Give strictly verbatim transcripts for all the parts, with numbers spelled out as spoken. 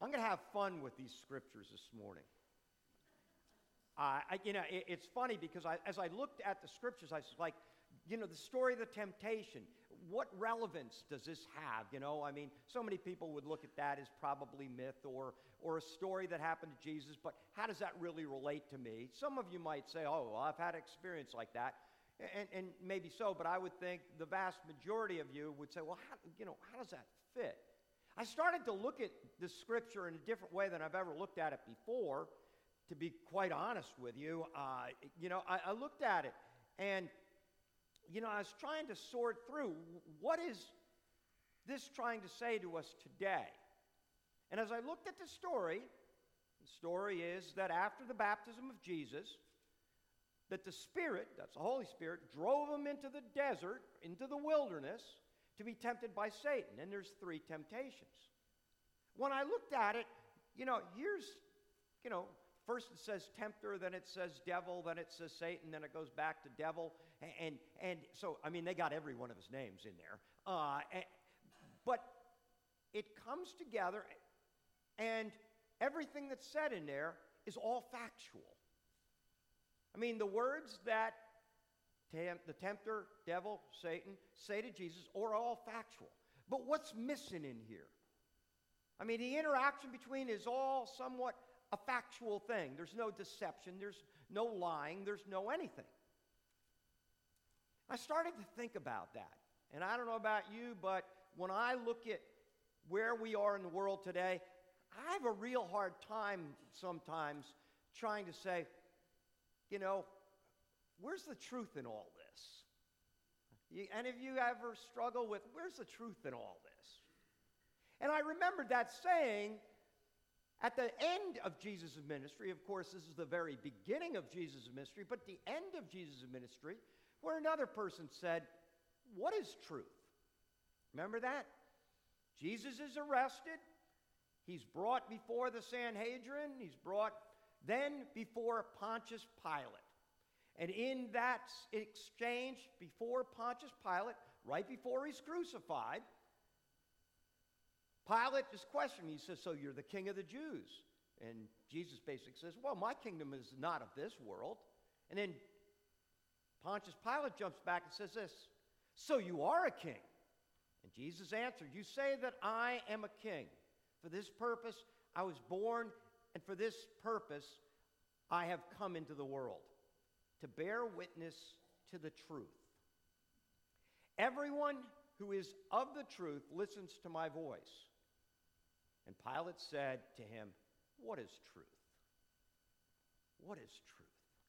I'm going to have fun with these scriptures this morning. Uh, I, you know, it, it's funny because I, as I looked at the scriptures, I was like, you know, the story of the temptation, what relevance does this have? You know, I mean, so many people would look at that as probably myth or, or a story that happened to Jesus, but how does that really relate to me? Some of you might say, oh, well, I've had experience like that, and, and maybe so, but I would think the vast majority of you would say, well, how, you know, how does that fit? I started to look at the scripture in a different way than I've ever looked at it before, to be quite honest with you. Uh, you know, I, I looked at it, and, you know, I was trying to sort through, what is this trying to say to us today? And as I looked at the story, the story is that after the baptism of Jesus, that the Spirit, that's the Holy Spirit, drove him into the desert, into the wilderness, to be tempted by Satan. And there's three temptations. When I looked at it, you know, here's, you know, first it says tempter, then it says devil, then it says Satan, then it goes back to devil. And, and, and so, I mean, they got every one of his names in there. Uh, and, but it comes together, and everything that's said in there is all factual. I mean, the words that tem- the tempter, devil, Satan say to Jesus are all factual. But what's missing in here? I mean, the interaction between is all somewhat a factual thing. There's no deception. There's no lying. There's no anything. I started to think about that. And I don't know about you, but when I look at where we are in the world today, I have a real hard time sometimes trying to say, you know, where's the truth in all this? You, any of you ever struggle with, where's the truth in all this? And I remembered that saying at the end of Jesus' ministry. Of course, this is the very beginning of Jesus' ministry, but the end of Jesus' ministry, where another person said, what is truth? Remember that? Jesus is arrested. He's brought before the Sanhedrin. He's brought then before Pontius Pilate. And in that exchange before Pontius Pilate, right before he's crucified, Pilate is questioning. He says, so you're the king of the Jews? And Jesus basically says, well, my kingdom is not of this world. And then Pontius Pilate jumps back and says this, so you are a king? And Jesus answered, you say that I am a king. For this purpose I was born, and for this purpose I have come into the world, to bear witness to the truth. Everyone who is of the truth listens to my voice. And Pilate said to him, what is truth? What is truth?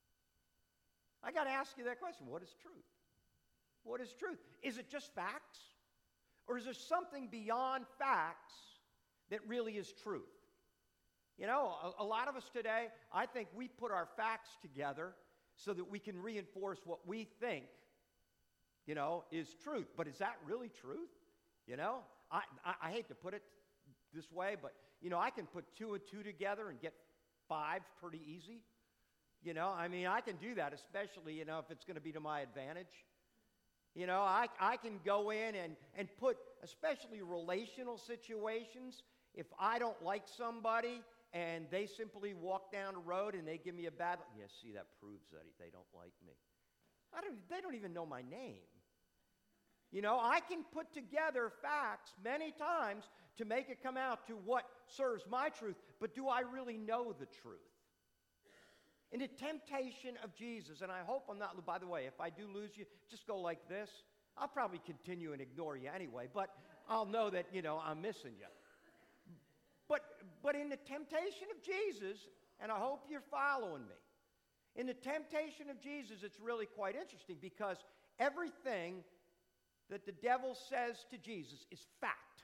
I got to ask you that question. What is truth? What is truth? Is it just facts? Or is there something beyond facts that really is truth? You know, a, a lot of us today, I think we put our facts together so that we can reinforce what we think, you know, is truth. But is that really truth? You know, I, I, I hate to put it this way, but, you know, I can put two and two together and get five pretty easy. You know, I mean, I can do that, especially, you know, if it's going to be to my advantage. You know, I, I can go in and, and put, especially relational situations, if I don't like somebody and they simply walk down the road and they give me a bad, yeah, see, that proves that they don't like me. I don't, they don't even know my name. You know, I can put together facts many times to make it come out to what serves my truth, but do I really know the truth? In the temptation of Jesus, and I hope I'm not, by the way, if I do lose you, just go like this. I'll probably continue and ignore you anyway, but I'll know that, you know, I'm missing you. But, but in the temptation of Jesus, and I hope you're following me, in the temptation of Jesus, it's really quite interesting because everything that the devil says to Jesus is fact.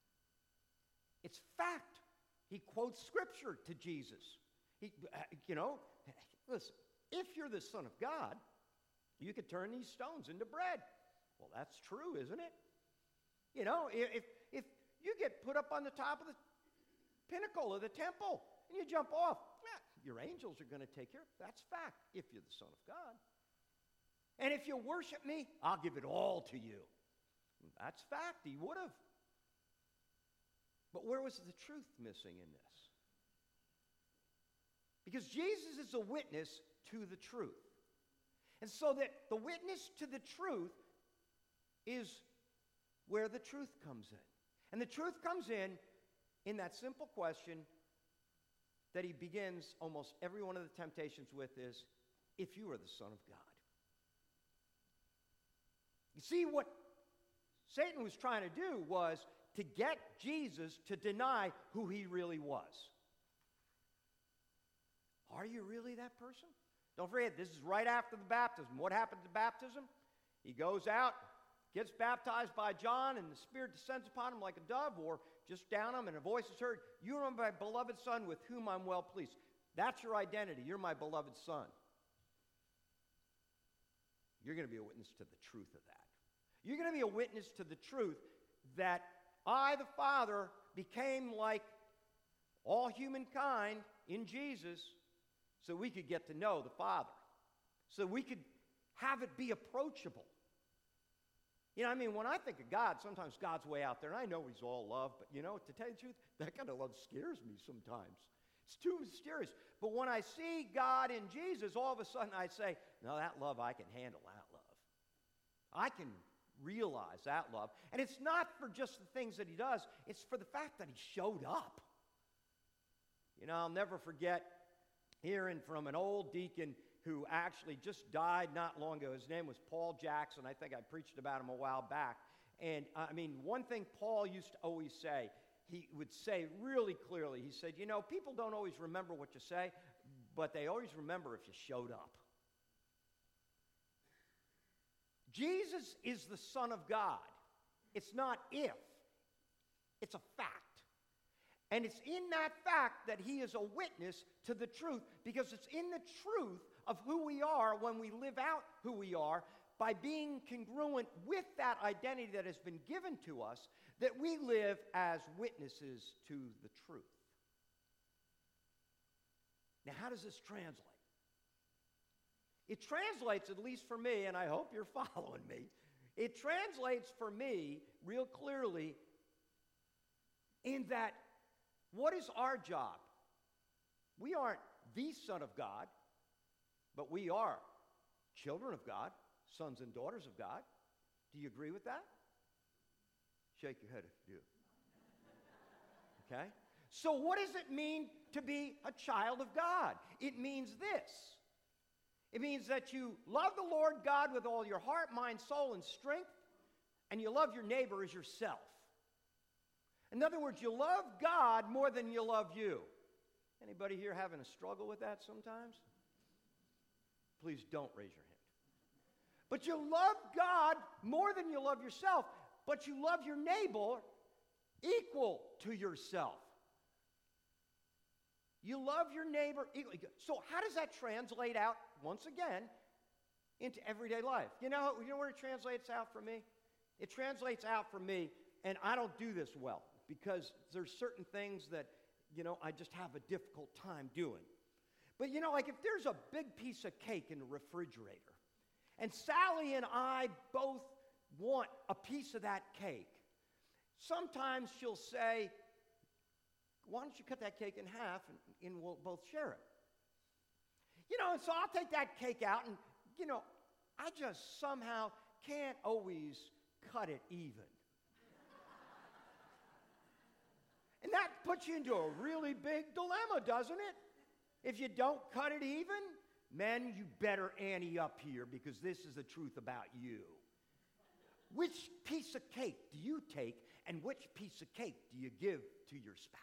It's fact. He quotes scripture to Jesus. He, you know, listen, if you're the Son of God, you could turn these stones into bread. Well, that's true, isn't it? You know, if, if you get put up on the top of the pinnacle of the temple and you jump off, yeah, your angels are going to take care of it. That's fact, if you're the Son of God. And if you worship me, I'll give it all to you. That's fact. He would have. But where was the truth missing in this? Because Jesus is a witness to the truth. And so that the witness to the truth is where the truth comes in. And the truth comes in in that simple question that he begins almost every one of the temptations with is, if you are the Son of God. You see, what Satan was trying to do was to get Jesus to deny who he really was. Are you really that person? Don't forget, this is right after the baptism. What happened at baptism? He goes out, gets baptized by John, and the Spirit descends upon him like a dove, or just down him, and a voice is heard, "You are my beloved Son with whom I'm well pleased." That's your identity. You're my beloved Son. You're going to be a witness to the truth of that. You're going to be a witness to the truth that I, the Father, became like all humankind in Jesus so we could get to know the Father, so we could have it be approachable. You know, I mean, when I think of God, sometimes God's way out there, and I know he's all love, but, you know, to tell you the truth, that kind of love scares me sometimes. It's too mysterious. But when I see God in Jesus, all of a sudden I say, no, that love, I can handle that love. I can realize that love. And it's not for just the things that he does, it's for the fact that he showed up. You know, I'll never forget hearing from an old deacon who actually just died not long ago. His name was Paul Jackson. I think I preached about him a while back. And, I mean, one thing Paul used to always say, he would say really clearly, he said, you know, people don't always remember what you say, but they always remember if you showed up. Jesus is the Son of God. It's not if. It's a fact. And it's in that fact that he is a witness to the truth, because it's in the truth of who we are when we live out who we are by being congruent with that identity that has been given to us, that we live as witnesses to the truth. Now, how does this translate? It translates, at least for me, and I hope you're following me, it translates for me real clearly in that, what is our job? We aren't the Son of God, but we are children of God, sons and daughters of God. Do you agree with that? Shake your head if you do. Okay? So what does it mean to be a child of God? It means this. It means that you love the Lord God with all your heart, mind, soul, and strength, and you love your neighbor as yourself. In other words, you love God more than you love you. Anybody here having a struggle with that sometimes? Please don't raise your hand. But you love God more than you love yourself, but you love your neighbor equal to yourself. You love your neighbor equally. So how does that translate out, once again, into everyday life? You know, you know where it translates out for me? It translates out for me, and I don't do this well, because there's certain things that, you know, I just have a difficult time doing. But, you know, like if there's a big piece of cake in the refrigerator, and Sally and I both want a piece of that cake, sometimes she'll say, why don't you cut that cake in half and, and we'll both share it? You know, and so I'll take that cake out and, you know, I just somehow can't always cut it even. And that puts you into a really big dilemma, doesn't it? If you don't cut it even, men, you better ante up here, because this is the truth about you. Which piece of cake do you take, and which piece of cake do you give to your spouse?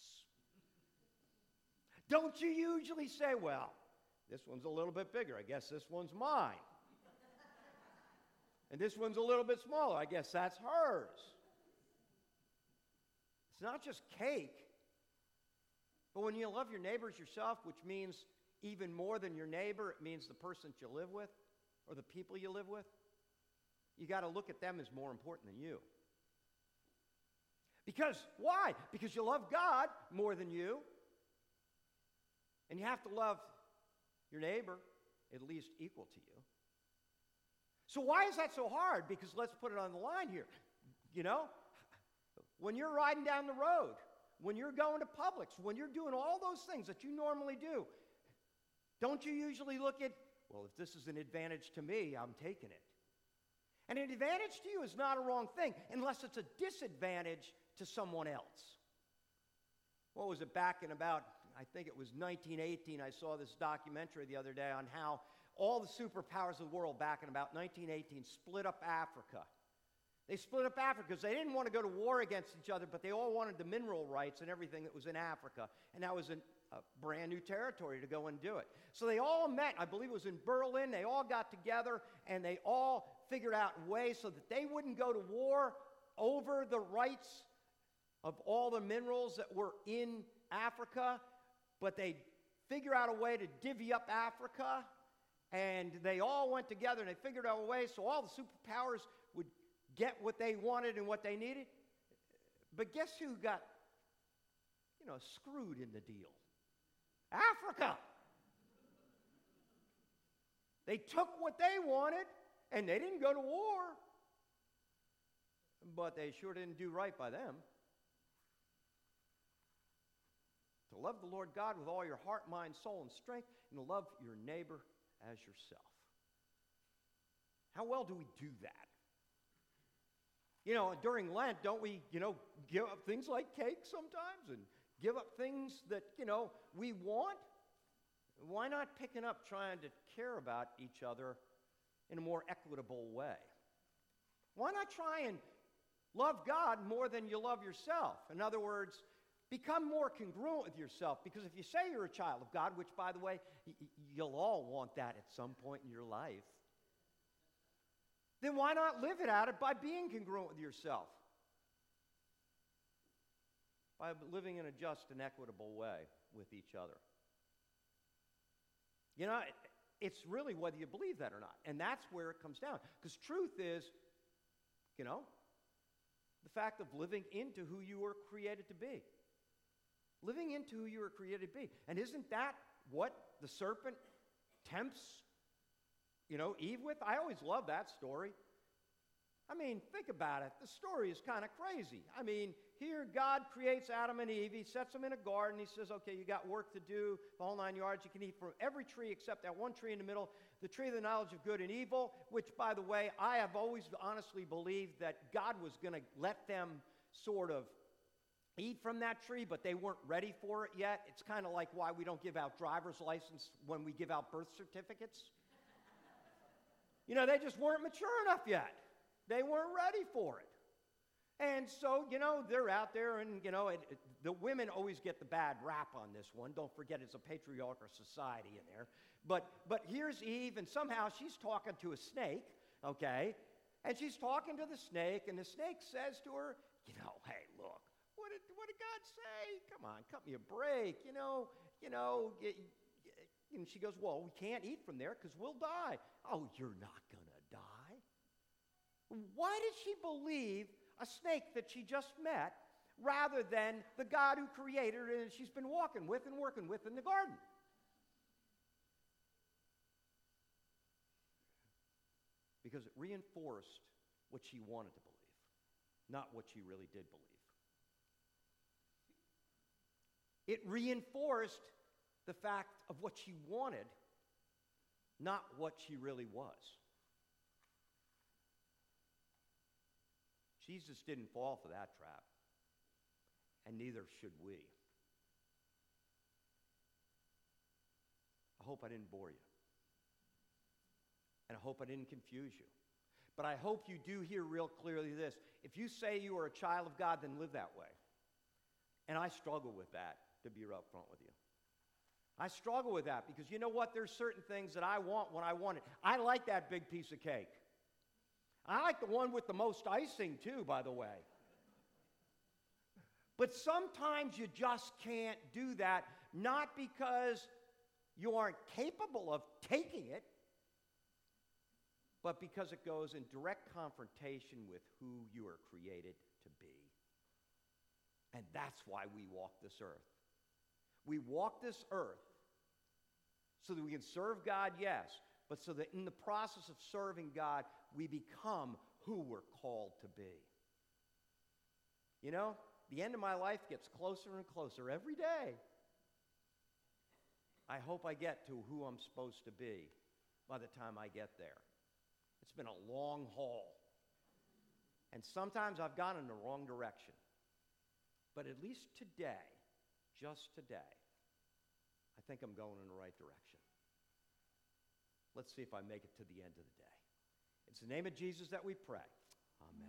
Don't you usually say, well, this one's a little bit bigger, I guess this one's mine. And this one's a little bit smaller, I guess that's hers. It's not just cake, but when you love your neighbors yourself, which means even more than your neighbor, it means the person that you live with or the people you live with, you got to look at them as more important than you. Because, why? Because you love God more than you, and you have to love your neighbor at least equal to you. So why is that so hard? Because let's put it on the line here. You know, when you're riding down the road when you're going to Publix, when you're doing all those things that you normally do, don't you usually look at, well, if this is an advantage to me, I'm taking it. And an advantage to you is not a wrong thing unless it's a disadvantage to someone else. What was it, back in about, I think it was nineteen eighteen, I saw this documentary the other day on how all the superpowers of the world back in about nineteen eighteen split up Africa. They split up Africa because they didn't want to go to war against each other, but they all wanted the mineral rights and everything that was in Africa. And that was an, a brand new territory to go and do it. So they all met, I believe it was in Berlin, they all got together and they all figured out ways so that they wouldn't go to war over the rights of all the minerals that were in Africa, but they figure out a way to divvy up Africa, and they all went together and they figured out a way so all the superpowers would get what they wanted and what they needed. But guess who got, you know, screwed in the deal? Africa. They took what they wanted, and they didn't go to war, but they sure didn't do right by them. To love the Lord God with all your heart, mind, soul, and strength, and to love your neighbor as yourself. How well do we do that? You know, during Lent, don't we, you know, give up things like cake sometimes and give up things that, you know, we want? Why not picking up trying to care about each other in a more equitable way? Why not try and love God more than you love yourself? In other words, become more congruent with yourself, because if you say you're a child of God, which, by the way, y- y- you'll all want that at some point in your life, then why not live it out by being congruent with yourself? By living in a just and equitable way with each other. You know, it, it's really whether you believe that or not. And that's where it comes down. Because truth is, you know, the fact of living into who you were created to be. Living into who you were created to be. And isn't that what the serpent tempts, you know, Eve with? I always love that story. I mean, think about it. The story is kind of crazy. I mean, here God creates Adam and Eve. He sets them in a garden. He says, okay, you got work to do, the whole nine yards. You can eat from every tree except that one tree in the middle, the tree of the knowledge of good and evil, which, by the way, I have always honestly believed that God was going to let them sort of eat from that tree, but they weren't ready for it yet. It's kind of like why we don't give out driver's license when we give out birth certificates. You know, they just weren't mature enough yet. They weren't ready for it. And so, you know, they're out there and, you know, it, it, the women always get the bad rap on this one. Don't forget it's a patriarchal society in there. But, but here's Eve, and somehow she's talking to a snake, okay? And she's talking to the snake, and the snake says to her, you know, hey, look, what did, what did God say? Come on, cut me a break, you know, you know. It, it, and she goes, well, we can't eat from there because we'll die. Oh, you're not going to die. Why did she believe a snake that she just met rather than the God who created her and she's been walking with and working with in the garden? Because it reinforced what she wanted to believe, not what she really did believe. It reinforced the fact of what she wanted, not what she really was. Jesus didn't fall for that trap, and neither should we. I hope I didn't bore you, and I hope I didn't confuse you. But I hope you do hear real clearly this. If you say you are a child of God, then live that way. And I struggle with that, to be up front with you. I struggle with that because you know what? There's certain things that I want when I want it. I like that big piece of cake. I like the one with the most icing too, by the way. But sometimes you just can't do that, not because you aren't capable of taking it, but because it goes in direct confrontation with who you are created to be. And that's why we walk this earth. We walk this earth so that we can serve God, yes, but so that in the process of serving God, we become who we're called to be. You know, the end of my life gets closer and closer every day. I hope I get to who I'm supposed to be by the time I get there. It's been a long haul. And sometimes I've gone in the wrong direction. But at least today, just today, I think I'm going in the right direction. Let's see if I make it to the end of the day. It's the name of Jesus that we pray. Amen.